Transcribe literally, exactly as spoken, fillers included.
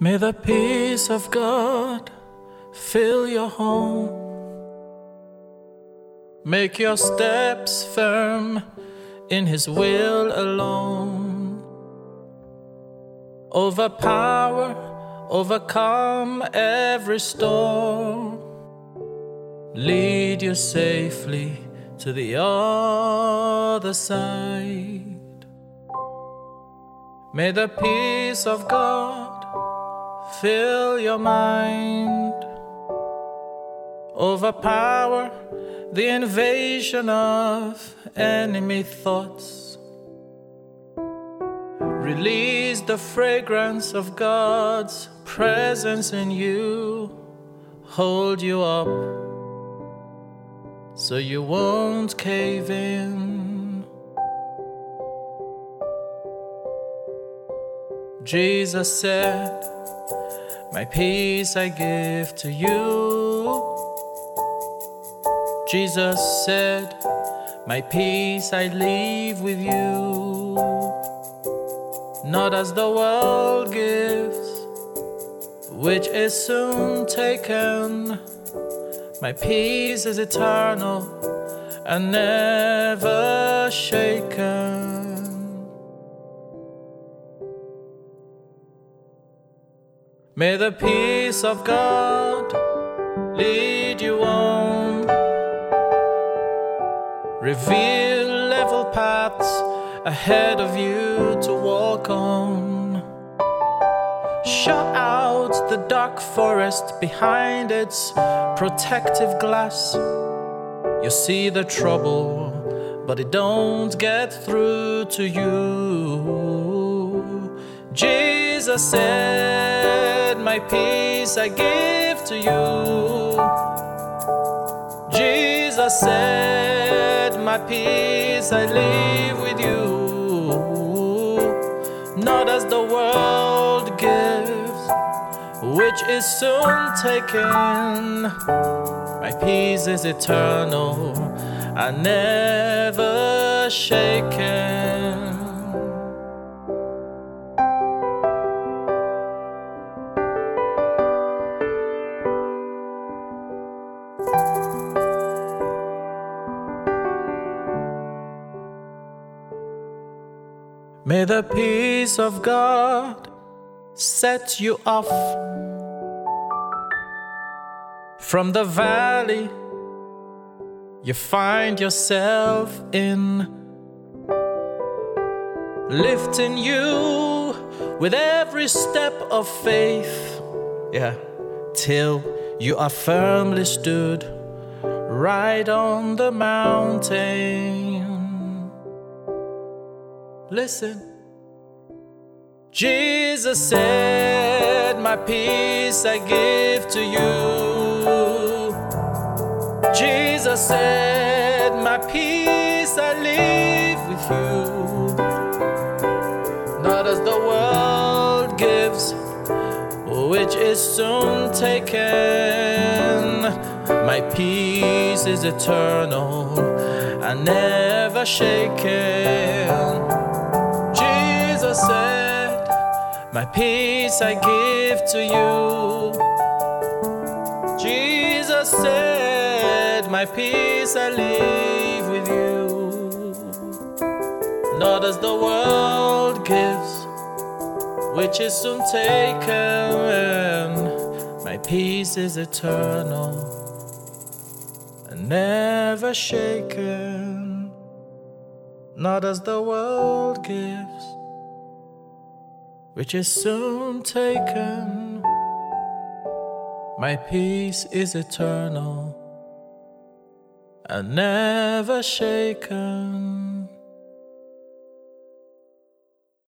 May the peace of God fill your home. Make your steps firm in His will alone. Overpower, overcome every storm. Lead you safely to the other side. May the peace of God fill your mind. Overpower the invasion of enemy thoughts. Release the fragrance of God's presence in you. Hold you up so you won't cave in. Jesus said, "My peace I give to you." Jesus said, "My peace I leave with you. Not as the world gives, which is soon taken. My peace is eternal and never shaken." May the peace of God lead you on. Reveal level paths ahead of you to walk on. Shut out the dark forest behind its protective glass. You see the trouble, but it don't get through to you. Jesus said, "My peace I give to you." Jesus said, "My peace I leave with you. Not as the world gives, which is soon taken. My peace is eternal and never shaken." May the peace of God set you off from the valley you find yourself in, lifting you with every step of faith, yeah, till you are firmly stood right on the mountain. Listen. Jesus said, "My peace I give to you." Jesus said, "My peace I leave with you. Not as the world gives, which is soon taken. My peace is eternal and never shaken." Jesus said, "My peace I give to you." Jesus said, "My peace I leave with you. Not as the world gives, which is soon taken. My peace is eternal and never shaken. Not as the world gives, which is soon taken. My peace is eternal and never shaken."